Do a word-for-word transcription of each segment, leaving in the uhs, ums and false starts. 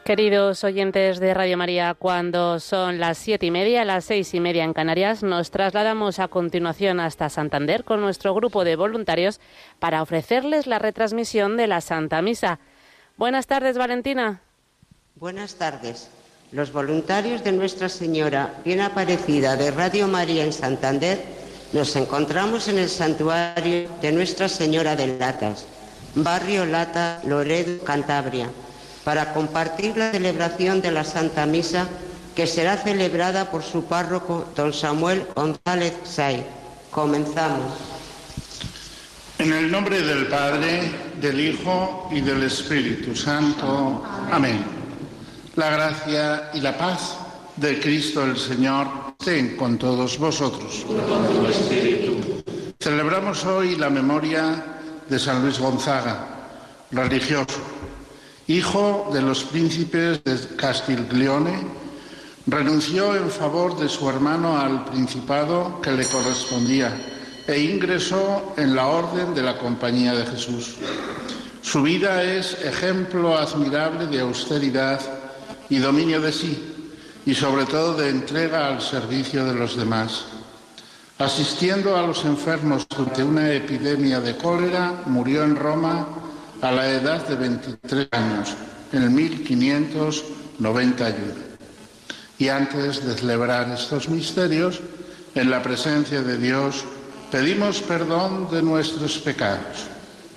Queridos oyentes de Radio María, cuando son las siete y media, las seis y media en Canarias, nos trasladamos a continuación hasta Santander con nuestro grupo de voluntarios para ofrecerles la retransmisión de la Santa Misa. Buenas tardes, Valentina. Buenas tardes. Los voluntarios de Nuestra Señora Bien Aparecida de Radio María en Santander nos encontramos en el santuario de Nuestra Señora de Latas, barrio Lata, Loredo, Cantabria, para compartir la celebración de la Santa Misa, que será celebrada por su párroco, don Samuel González Say. Comenzamos. En el nombre del Padre, del Hijo y del Espíritu Santo. Amén. La gracia y la paz de Cristo el Señor estén con todos vosotros. Con tu espíritu. Celebramos hoy la memoria de San Luis Gonzaga, religioso, hijo de los príncipes de Castiglione. Renunció en favor de su hermano al principado que le correspondía e ingresó en la Orden de la Compañía de Jesús. Su vida es ejemplo admirable de austeridad y dominio de sí, y sobre todo de entrega al servicio de los demás. Asistiendo a los enfermos durante una epidemia de cólera, murió en Roma a la edad de veintitrés años, en mil quinientos noventa y uno. Y antes de celebrar estos misterios, en la presencia de Dios, pedimos perdón de nuestros pecados.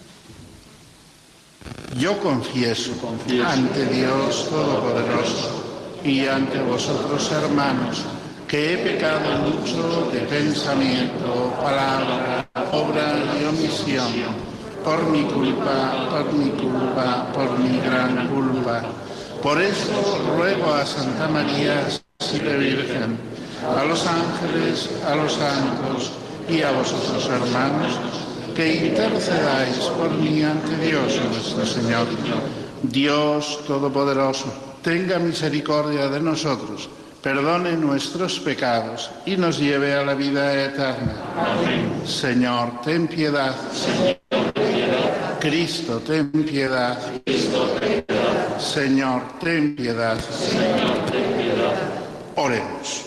Yo confieso, confieso ante Dios Todopoderoso y ante vosotros, hermanos, que he pecado mucho de pensamiento, palabra, obra y omisión, por mi culpa, por mi culpa, por mi gran culpa. Por eso ruego a Santa María, siempre Virgen, a los ángeles, a los santos y a vosotros, hermanos, que intercedáis por mí ante Dios nuestro Señor. Dios Todopoderoso, tenga misericordia de nosotros, perdone nuestros pecados y nos lleve a la vida eterna. Amén. Señor, ten piedad. Señor, ten piedad. Cristo, ten piedad. Cristo, ten piedad. Señor, ten piedad. Señor, ten piedad. Oremos.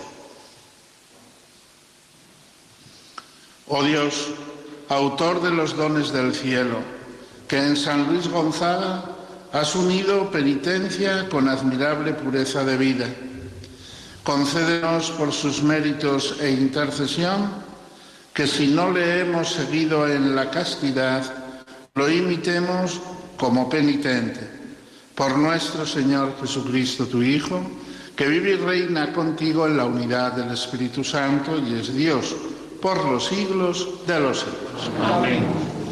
Oh Dios, autor de los dones del cielo, que en San Luis Gonzaga has unido penitencia con admirable pureza de vida. Concédenos por sus méritos e intercesión que si no le hemos seguido en la castidad, lo imitemos como penitente. Por nuestro Señor Jesucristo, tu Hijo, que vive y reina contigo en la unidad del Espíritu Santo y es Dios por los siglos de los siglos. Amén.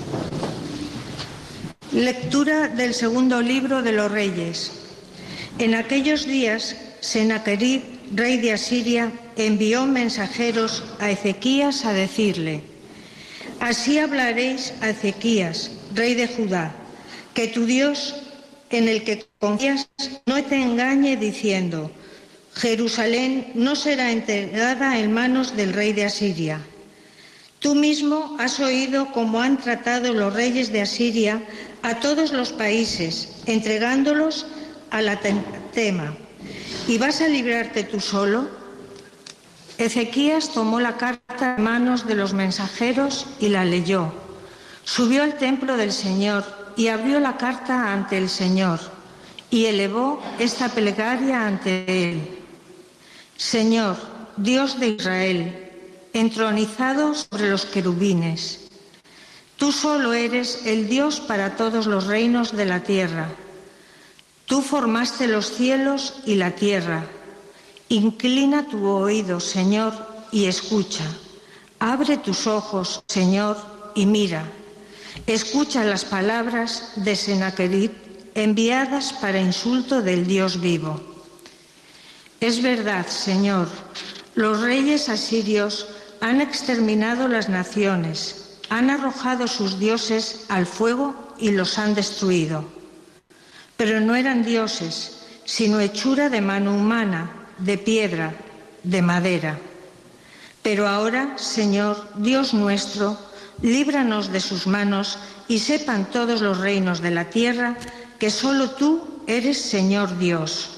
Lectura del segundo libro de los Reyes. En aquellos días, Senaquerib, rey de Asiria, envió mensajeros a Ezequías a decirle: así hablaréis a Ezequías, rey de Judá, que tu Dios, en el que confías, no te engañe diciendo: Jerusalén no será entregada en manos del rey de Asiria. Tú mismo has oído cómo han tratado los reyes de Asiria a todos los países, entregándolos a la tema. ¿Y vas a librarte tú solo? Ezequías tomó la carta en manos de los mensajeros y la leyó. Subió al templo del Señor y abrió la carta ante el Señor y elevó esta plegaria ante él. Señor, Dios de Israel, entronizado sobre los querubines, tú solo eres el Dios para todos los reinos de la tierra. Tú formaste los cielos y la tierra. Inclina tu oído, Señor, y escucha. Abre tus ojos, Señor, y mira. Escucha las palabras de Senaquerib enviadas para insulto del Dios vivo. Es verdad, Señor, los reyes asirios han exterminado las naciones, han arrojado sus dioses al fuego y los han destruido. Pero no eran dioses, sino hechura de mano humana, de piedra, de madera. Pero ahora, Señor, Dios nuestro, líbranos de sus manos y sepan todos los reinos de la tierra que solo tú eres Señor Dios.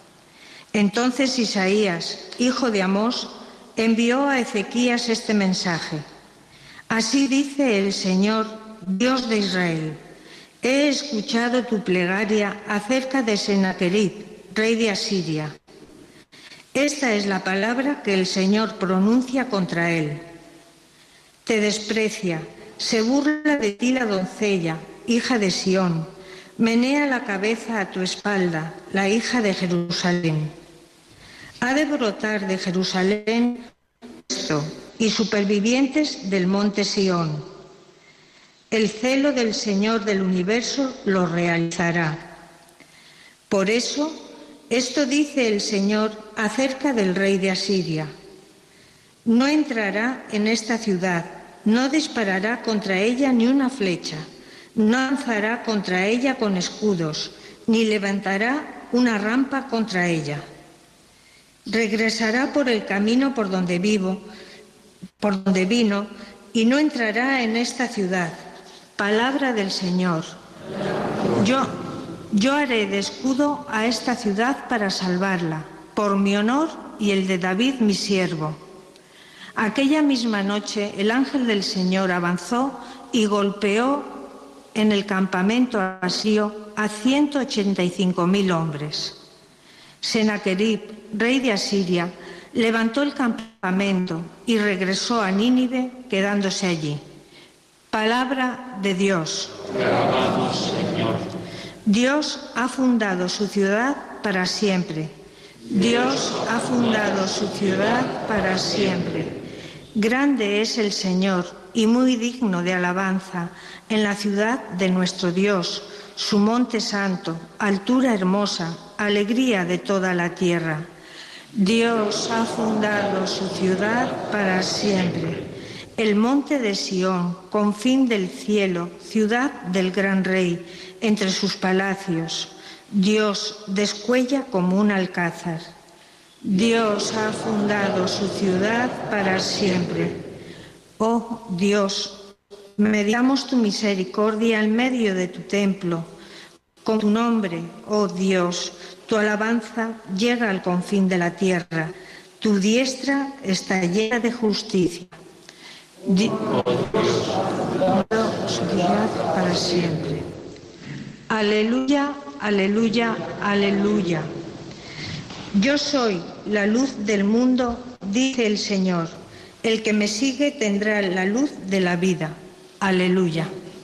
Entonces Isaías, hijo de Amós, envió a Ezequías este mensaje. Así dice el Señor, Dios de Israel: he escuchado tu plegaria acerca de Sennacherib, rey de Asiria. Esta es la palabra que el Señor pronuncia contra él. Te desprecia, se burla de ti la doncella, hija de Sión, menea la cabeza a tu espalda, la hija de Jerusalén. Ha de brotar de Jerusalén esto, y supervivientes del monte Sión. El celo del Señor del universo lo realizará. Por eso, esto dice el Señor acerca del rey de Asiria: no entrará en esta ciudad, no disparará contra ella ni una flecha, no lanzará contra ella con escudos, ni levantará una rampa contra ella. Regresará por el camino por donde vivo, por donde vino, y no entrará en esta ciudad. Palabra del Señor. Yo, yo haré de escudo a esta ciudad para salvarla, por mi honor y el de David mi siervo. Aquella misma noche el ángel del Señor avanzó y golpeó en el campamento asirio a ciento ochenta y cinco mil hombres. Sennacherib, rey de Asiria, levantó el campamento y regresó a Nínive, quedándose allí. Palabra de Dios. Te alabamos, Señor. Dios ha fundado su ciudad para siempre. Dios ha fundado su ciudad para siempre. Grande es el Señor y muy digno de alabanza en la ciudad de nuestro Dios, su monte santo, altura hermosa, alegría de toda la tierra. Dios ha fundado su ciudad para siempre. El monte de Sión, confín del cielo, ciudad del gran rey, entre sus palacios. Dios descuella como un alcázar. Dios ha fundado su ciudad para siempre. Oh Dios, meditamos tu misericordia en medio de tu templo. Con tu nombre, oh Dios, tu alabanza llega al confín de la tierra. Tu diestra está llena de justicia. Di- su ciudad para siempre. Aleluya, aleluya, aleluya. Yo soy la luz del mundo, dice el Señor. El que me sigue tendrá la luz de la vida. Aleluya.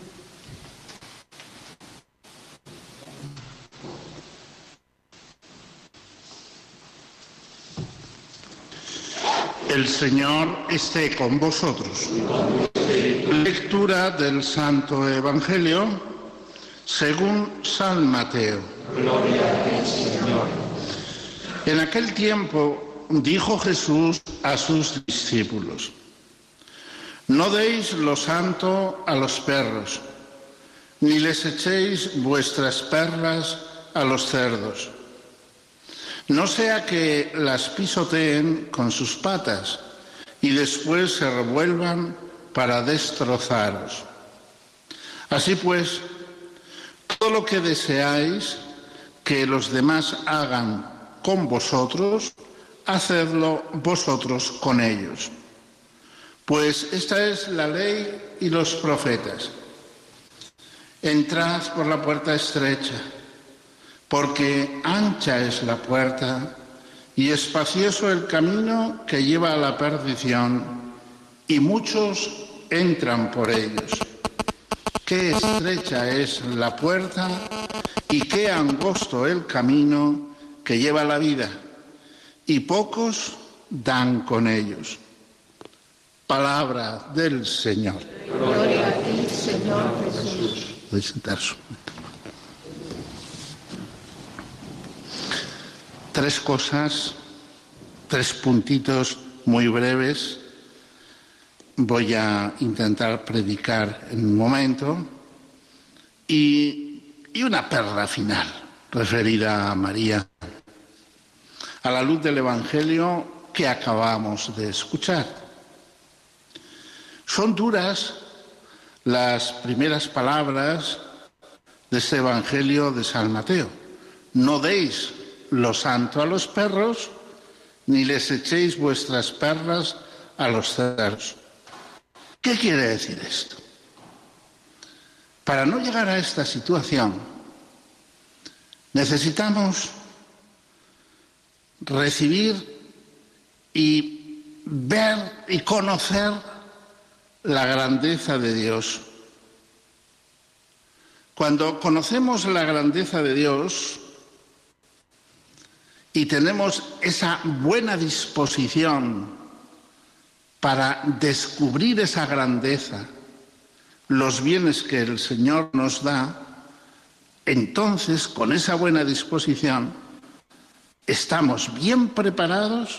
El Señor esté con vosotros. Lectura del Santo Evangelio según San Mateo. Gloria a ti, Señor. En aquel tiempo dijo Jesús a sus discípulos: no deis lo santo a los perros, ni les echéis vuestras perlas a los cerdos, no sea que las pisoteen con sus patas y después se revuelvan para destrozaros. Así pues, todo lo que deseáis que los demás hagan con vosotros, hacedlo vosotros con ellos. Pues esta es la ley y los profetas. Entrad por la puerta estrecha, porque ancha es la puerta y espacioso el camino que lleva a la perdición, y muchos entran por ellos. Qué estrecha es la puerta y qué angosto el camino que lleva a la vida, y pocos dan con ellos. Palabra del Señor. Gloria a ti, Señor Jesús. Podéis sentaros. Tres cosas, tres puntitos muy breves. Voy a intentar predicar en un momento. Y, y una perla final, referida a María, a la luz del Evangelio que acabamos de escuchar. Son duras las primeras palabras de este Evangelio de San Mateo. no deis lo santo a los perros, ni les echéis vuestras perlas a los cerdos. ¿Qué quiere decir esto? Para no llegar a esta situación, necesitamos recibir y ver y conocer la grandeza de Dios. Cuando conocemos la grandeza de Dios y tenemos esa buena disposición para descubrir esa grandeza, los bienes que el Señor nos da, entonces, con esa buena disposición, estamos bien preparados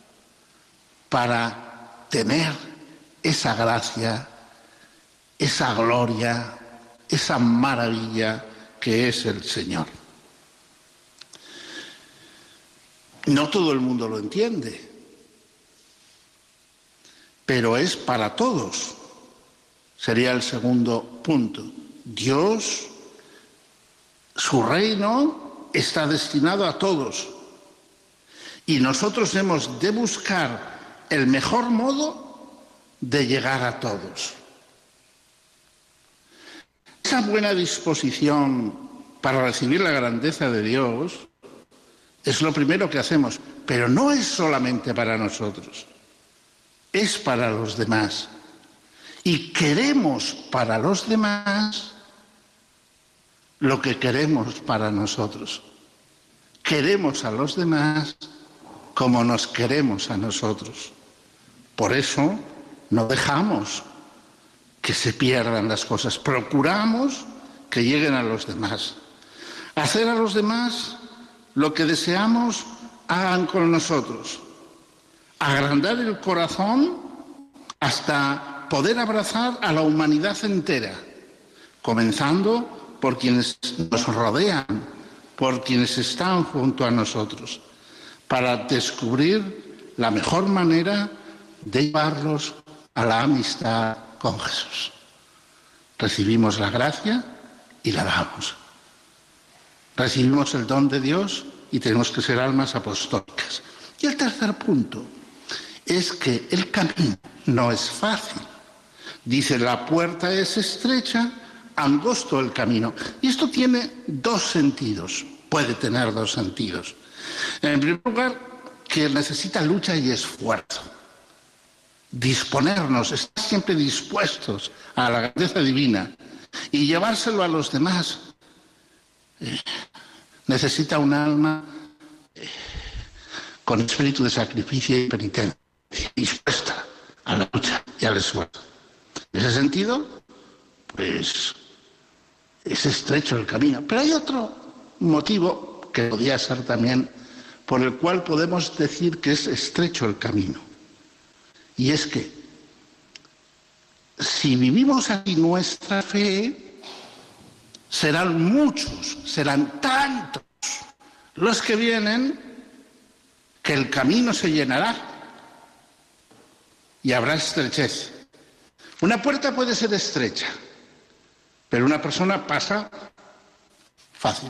para tener esa gracia, esa gloria, esa maravilla que es el Señor. No todo el mundo lo entiende, pero es para todos. Sería el segundo punto. Dios, su reino, está destinado a todos. Y nosotros hemos de buscar el mejor modo de llegar a todos. Esa buena disposición para recibir la grandeza de Dios es lo primero que hacemos, pero no es solamente para nosotros, es para los demás. Y queremos para los demás lo que queremos para nosotros. Queremos a los demás como nos queremos a nosotros. Por eso no dejamos que se pierdan las cosas. Procuramos que lleguen a los demás. Hacer a los demás lo que deseamos hagan con nosotros. Agrandar el corazón hasta poder abrazar a la humanidad entera, comenzando por quienes nos rodean, por quienes están junto a nosotros, para descubrir la mejor manera de llevarlos a la amistad con Jesús. Recibimos la gracia y la damos. Recibimos el don de Dios y tenemos que ser almas apostólicas. Y el tercer punto es que el camino no es fácil. Dice, la puerta es estrecha, angosto el camino. Y esto tiene dos sentidos, puede tener dos sentidos. En primer lugar, que necesita lucha y esfuerzo. Disponernos, estar siempre dispuestos a la grandeza divina y llevárselo a los demás. Eh, necesita un alma eh, con espíritu de sacrificio y penitencia, dispuesta a la lucha y al esfuerzo. En ese sentido, pues es estrecho el camino. Pero hay otro motivo que podría ser también por el cual podemos decir que es estrecho el camino. Y es que si vivimos aquí nuestra fe, serán muchos, serán tantos los que vienen que el camino se llenará y habrá estrechez. Una puerta puede ser estrecha, pero una persona pasa fácil.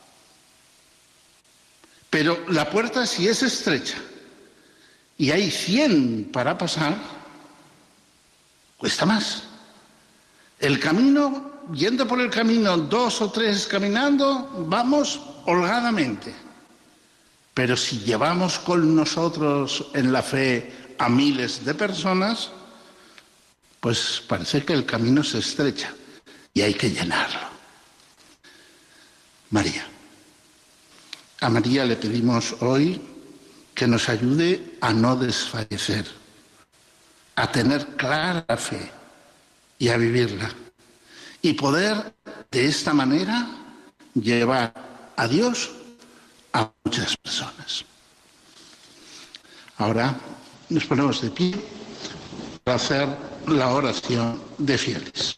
Pero la puerta, si es estrecha y hay cien para pasar, cuesta más. El camino, yendo por el camino, dos o tres caminando, vamos holgadamente. Pero si llevamos con nosotros en la fe a miles de personas, pues parece que el camino se estrecha y hay que llenarlo. María. A María le pedimos hoy que nos ayude a no desfallecer, a tener clara la fe y a vivirla. Y poder de esta manera llevar a Dios a muchas personas. Ahora nos ponemos de pie para hacer la oración de fieles.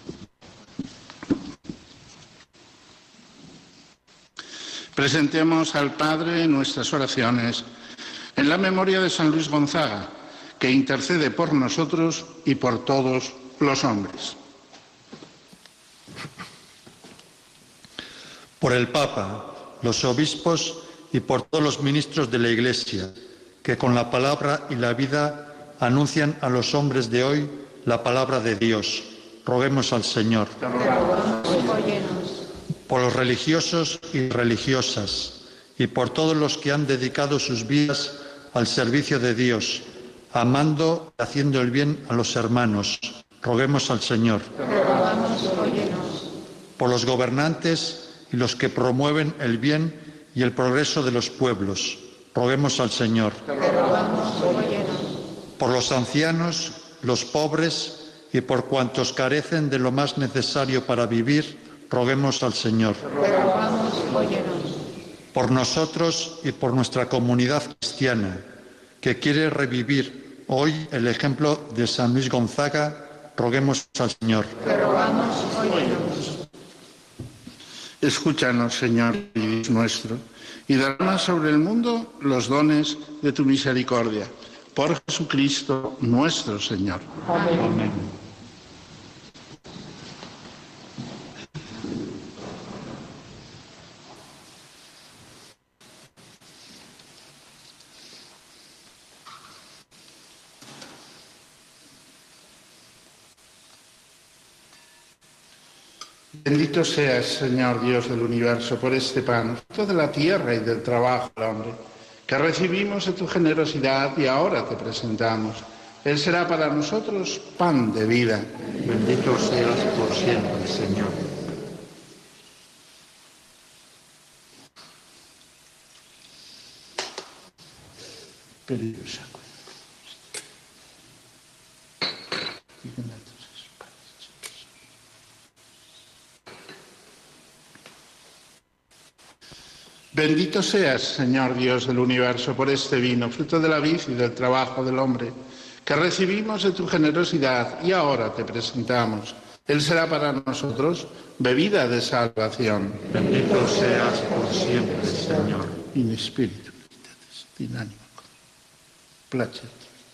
Presentemos al Padre nuestras oraciones en la memoria de San Luis Gonzaga, que intercede por nosotros y por todos los hombres. Por el Papa, los obispos y por todos los ministros de la Iglesia, que con la palabra y la vida anuncian a los hombres de hoy la palabra de Dios. Roguemos al Señor. Por los religiosos y religiosas, y por todos los que han dedicado sus vidas al servicio de Dios, amando y haciendo el bien a los hermanos. Roguemos al Señor. Por los gobernantes y los que promueven el bien y el progreso de los pueblos. Roguemos al Señor. Por los ancianos, los pobres y por cuantos carecen de lo más necesario para vivir, roguemos al Señor. Por nosotros y por nuestra comunidad cristiana, que quiere revivir hoy el ejemplo de San Luis Gonzaga, roguemos al Señor. Escúchanos, Señor Dios nuestro, y derrama sobre el mundo los dones de tu misericordia. Por Jesucristo nuestro Señor. Amén. Amén. Bendito seas, Señor Dios del universo, por este pan, fruto de la tierra y del trabajo del hombre, que recibimos de tu generosidad y ahora te presentamos. Él será para nosotros pan de vida. Bendito seas por siempre, Señor. Peligrosa. Bendito seas, Señor Dios del universo, por este vino, fruto de la vid y del trabajo del hombre, que recibimos de tu generosidad y ahora te presentamos. Él será para nosotros bebida de salvación. Bendito seas por siempre, Señor. In espíritu, in ánimo, placet.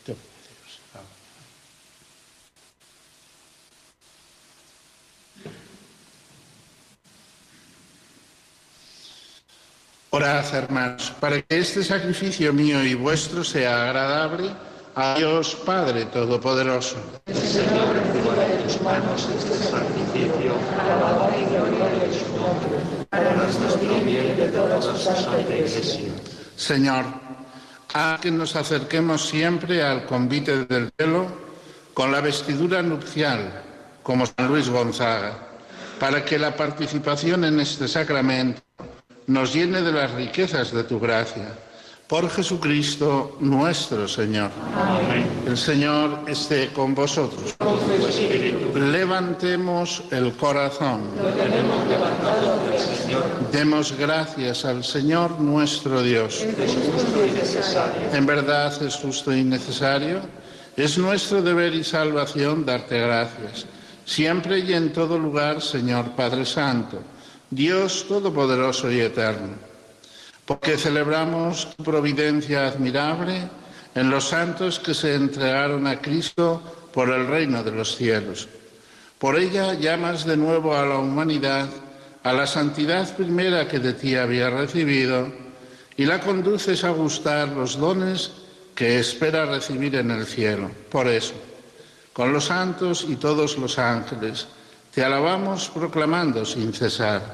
Orad, hermanos, para que este sacrificio mío y vuestro sea agradable a Dios Padre Todopoderoso. El Señor reciba de tus manos este sacrificio para la honra y gloria de su nombre, para nuestro bien y de toda su santa Iglesia. Señor, haz que nos acerquemos siempre al convite del cielo con la vestidura nupcial, como San Luis Gonzaga, para que la participación en este sacramento nos llene de las riquezas de tu gracia. Por Jesucristo nuestro Señor. Amén. El Señor esté con vosotros. Con tu espíritu. Levantemos el corazón. Lo tenemos levantado ante el Señor. Demos gracias al Señor nuestro Dios. Es justo y necesario. En verdad es justo y necesario. Es nuestro deber y salvación darte gracias. Siempre y en todo lugar, Señor Padre Santo, Dios Todopoderoso y Eterno, porque celebramos tu providencia admirable en los santos que se entregaron a Cristo por el reino de los cielos. Por ella llamas de nuevo a la humanidad a la santidad primera que de ti había recibido y la conduces a gustar los dones que espera recibir en el cielo. Por eso, con los santos y todos los ángeles, te alabamos proclamando sin cesar: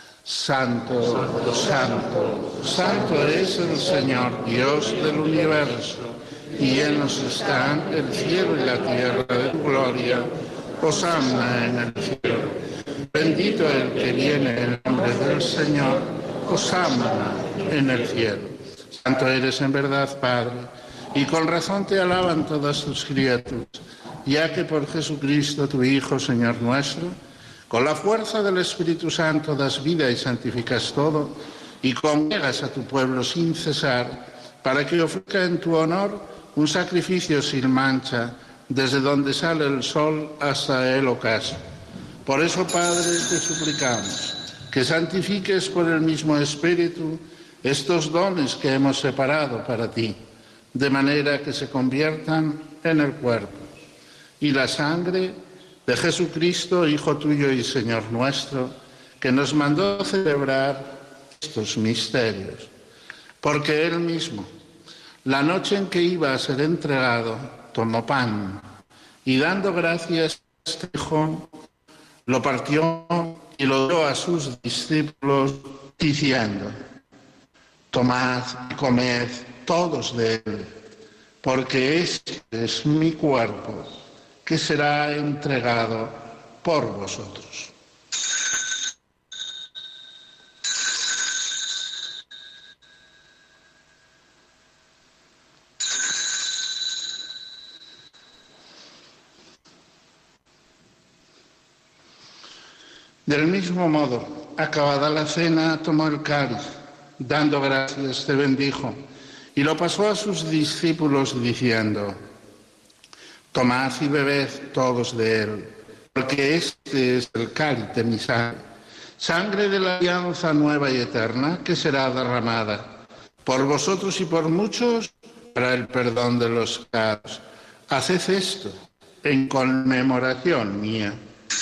Santo, Santo, Santo, Santo es el Señor, Dios del universo, y llenos están el cielo y la tierra de tu gloria. Hosana en el cielo. Bendito el que viene en nombre del Señor. Hosana en el cielo. Santo eres en verdad, Padre, y con razón te alaban todas tus criaturas, ya que por Jesucristo, tu Hijo, Señor nuestro, con la fuerza del Espíritu Santo das vida y santificas todo, y congregas a tu pueblo sin cesar, para que ofrezca en tu honor un sacrificio sin mancha, desde donde sale el sol hasta el ocaso. Por eso, Padre, te suplicamos que santifiques por el mismo Espíritu estos dones que hemos separado para ti, de manera que se conviertan en el cuerpo y la sangre de Jesucristo, Hijo tuyo y Señor nuestro, que nos mandó celebrar estos misterios, porque Él mismo, la noche en que iba a ser entregado, tomó pan y dando gracias, dijo, lo partió y lo dio a sus discípulos diciendo, tomad y comed todos de él, porque este es mi cuerpo que será entregado por vosotros. Del mismo modo, acabada la cena, tomó el cáliz, dando gracias, te bendijo, y lo pasó a sus discípulos diciendo, tomad y bebed todos de él, porque este es el cáliz de mi sangre, sangre de la alianza nueva y eterna, que será derramada por vosotros y por muchos para el perdón de los pecados. Haced esto en conmemoración mía.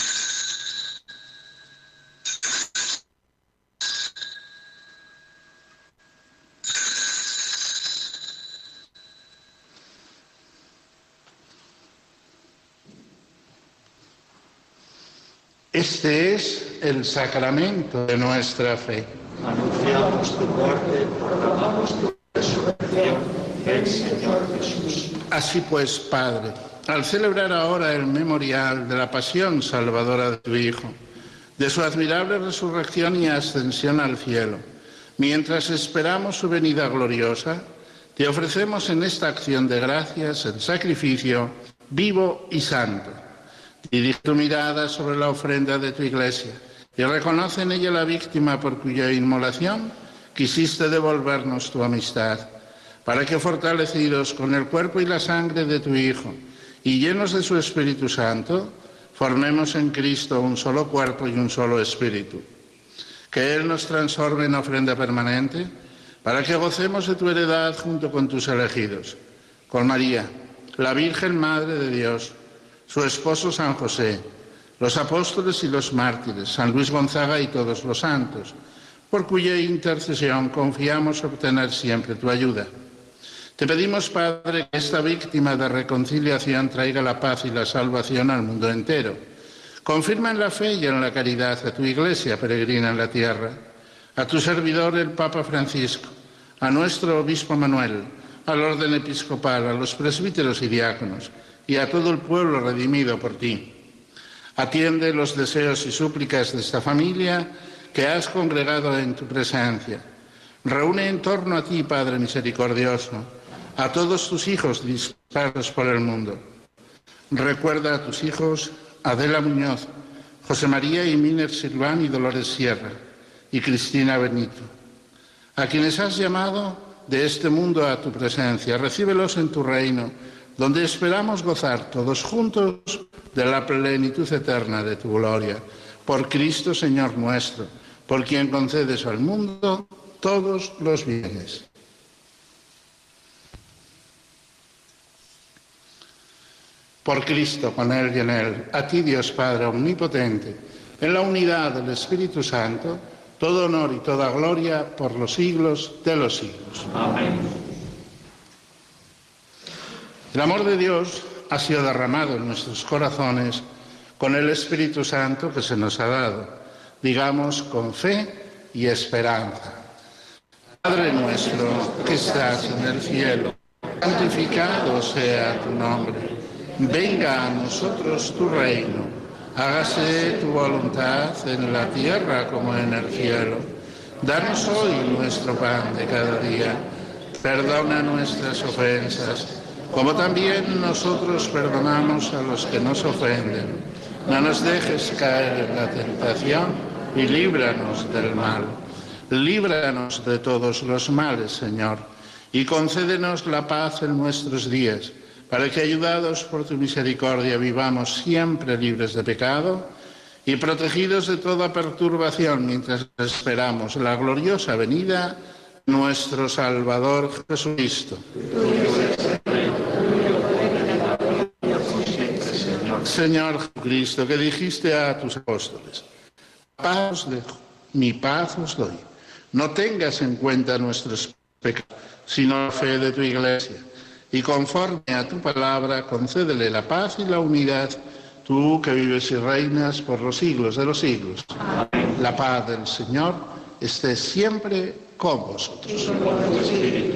Este es el sacramento de nuestra fe. Anunciamos tu muerte, proclamamos tu resurrección. Ven, Señor Jesús. Así pues, Padre, al celebrar ahora el memorial de la pasión salvadora de tu Hijo, de su admirable resurrección y ascensión al cielo, mientras esperamos su venida gloriosa, te ofrecemos en esta acción de gracias el sacrificio vivo y santo. Dirige tu mirada sobre la ofrenda de tu Iglesia y reconoce en ella la víctima por cuya inmolación quisiste devolvernos tu amistad, para que fortalecidos con el cuerpo y la sangre de tu Hijo y llenos de su Espíritu Santo, formemos en Cristo un solo cuerpo y un solo espíritu. Que Él nos transforme en ofrenda permanente, para que gocemos de tu heredad junto con tus elegidos, con María, la Virgen Madre de Dios, su esposo San José, los apóstoles y los mártires, San Luis Gonzaga y todos los santos, por cuya intercesión confiamos obtener siempre tu ayuda. Te pedimos, Padre, que esta víctima de reconciliación traiga la paz y la salvación al mundo entero. Confirma en la fe y en la caridad a tu Iglesia peregrina en la tierra, a tu servidor el Papa Francisco, a nuestro Obispo Manuel, al orden episcopal, a los presbíteros y diáconos, y a todo el pueblo redimido por ti. Atiende los deseos y súplicas de esta familia que has congregado en tu presencia. Reúne en torno a ti, Padre misericordioso, a todos tus hijos dispersos por el mundo. Recuerda a tus hijos Adela Muñoz, José María y Miner Silván y Dolores Sierra, y Cristina Benito, a quienes has llamado de este mundo a tu presencia. Recíbelos en tu reino, donde esperamos gozar todos juntos de la plenitud eterna de tu gloria. Por Cristo, Señor nuestro, por quien concedes al mundo todos los bienes. Por Cristo, con Él y en Él, a ti, Dios Padre omnipotente, en la unidad del Espíritu Santo, todo honor y toda gloria por los siglos de los siglos. Amén. El amor de Dios ha sido derramado en nuestros corazones con el Espíritu Santo que se nos ha dado, digamos con fe y esperanza. Padre nuestro que estás en el cielo, santificado sea tu nombre. Venga a nosotros tu reino. Hágase tu voluntad en la tierra como en el cielo. Danos hoy nuestro pan de cada día. Perdona nuestras ofensas, como también nosotros perdonamos a los que nos ofenden. No nos dejes caer en la tentación y líbranos del mal. Líbranos de todos los males, Señor, y concédenos la paz en nuestros días, para que, ayudados por tu misericordia, vivamos siempre libres de pecado y protegidos de toda perturbación mientras esperamos la gloriosa venida de nuestro Salvador Jesucristo. Señor Jesucristo, que dijiste a tus apóstoles, paz os dejo, mi paz os doy. No tengas en cuenta nuestros pecados, sino la fe de tu Iglesia. Y conforme a tu palabra, concédele la paz y la unidad, tú que vives y reinas por los siglos de los siglos. Amén. La paz del Señor esté siempre con vosotros. Y con tu espíritu.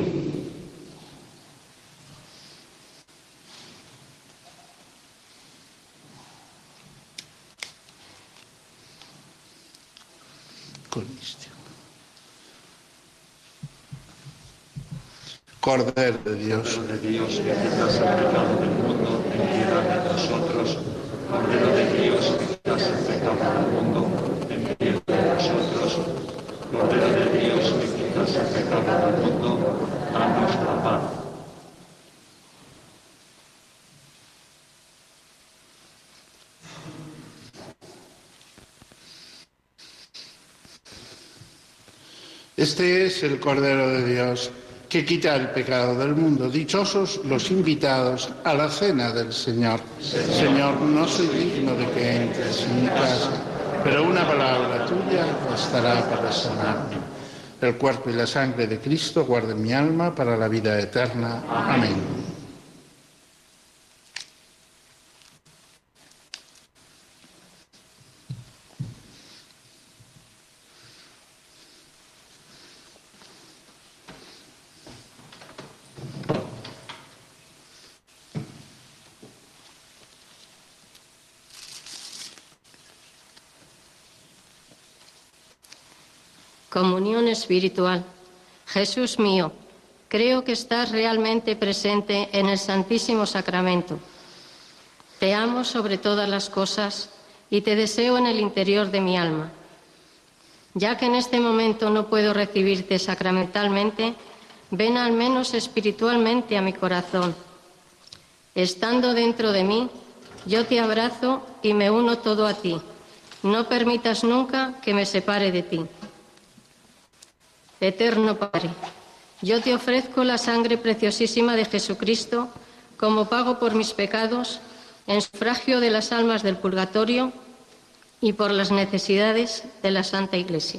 Cordero de Dios, Cordero de Dios, que quitas el pecado del mundo, ten piedad de nosotros. Cordero de Dios, que quitas el pecado del mundo, ten piedad de nosotros. Cordero de Dios, que quitas el pecado del mundo, danos la paz. Este es el Cordero de Dios, que quita el pecado del mundo. Dichosos los invitados a la cena del Señor. Señor, no soy digno de que entres en mi casa, pero una palabra tuya bastará para sanarme. El cuerpo y la sangre de Cristo guarden mi alma para la vida eterna. Amén. Comunión espiritual. Jesús mío, creo que estás realmente presente en el Santísimo Sacramento. Te amo sobre todas las cosas y te deseo en el interior de mi alma. Ya que en este momento no puedo recibirte sacramentalmente, ven al menos espiritualmente a mi corazón. Estando dentro de mí, yo te abrazo y me uno todo a ti. No permitas nunca que me separe de ti. Eterno Padre, yo te ofrezco la sangre preciosísima de Jesucristo como pago por mis pecados, en sufragio de las almas del purgatorio y por las necesidades de la Santa Iglesia.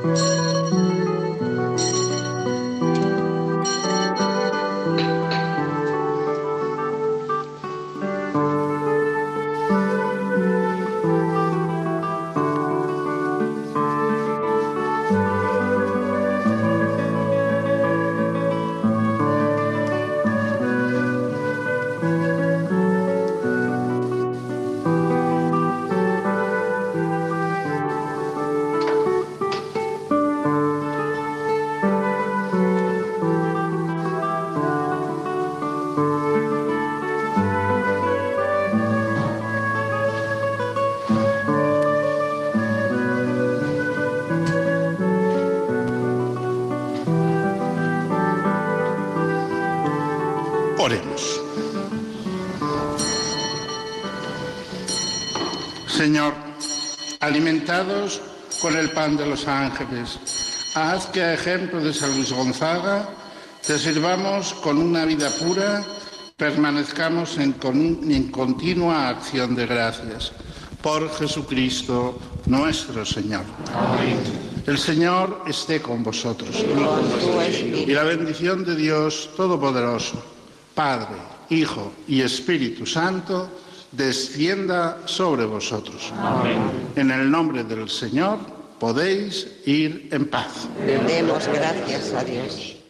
Oremos. Señor, alimentados con el pan de los ángeles, haz que a ejemplo de San Luis Gonzaga te sirvamos con una vida pura, permanezcamos en, con, en continua acción de gracias. Por Jesucristo nuestro Señor. Amén. El Señor esté con vosotros. Y la bendición de Dios Todopoderoso, Padre, Hijo y Espíritu Santo, descienda sobre vosotros. Amén. En el nombre del Señor podéis ir en paz. Demos gracias a Dios.